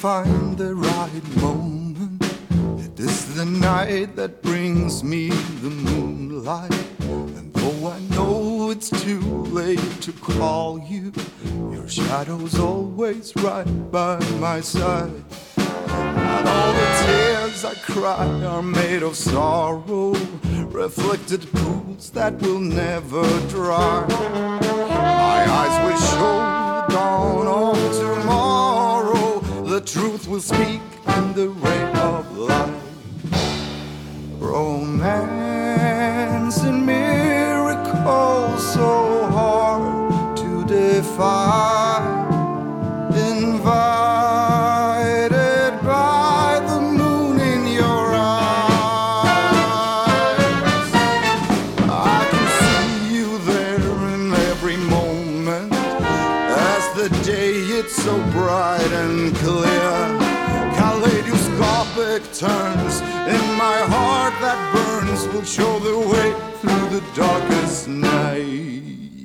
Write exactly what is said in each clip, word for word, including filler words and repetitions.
find the right moment. It is the night that brings me the moonlight. And though I know it's too late to call you, your shadow's always right by my side. And all the tears I cry are made of sorrow, reflected pools that will never dry. My eyes will show the dawn of tomorrow. The truth will speak in the ray of light. Romance and miracles so hard to define. Invited by the moon in your eyes. I can see you there in every moment. As the day it's so bright and clear, kaleidoscopic turns in my heart that burns will show the way through the darkest night.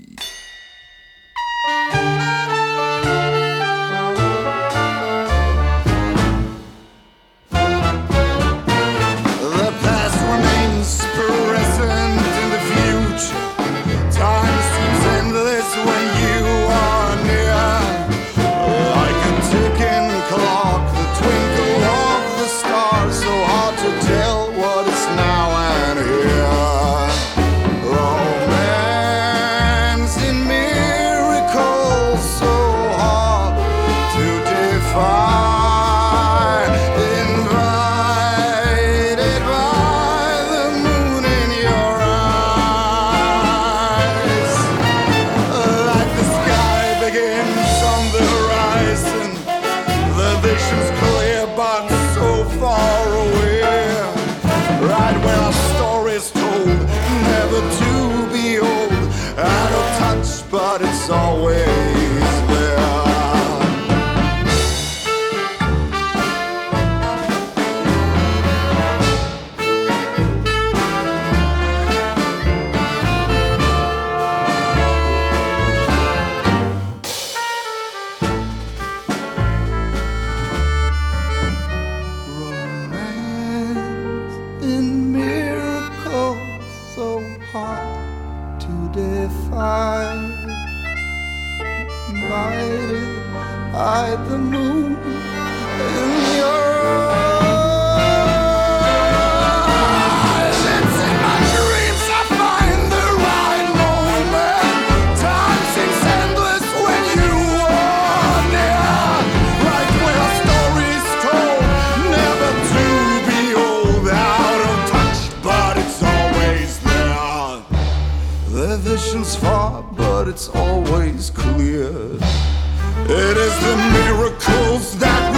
But it's always there. Romance in miracles so hard to define. Invited by the moon in your eyes. It's in my dreams I find the right moment. Time seems endless when you are near. Like when a story's told, never to be old. Out of touch, but it's always there. The vision's far, but it's always clear. It is the miracles that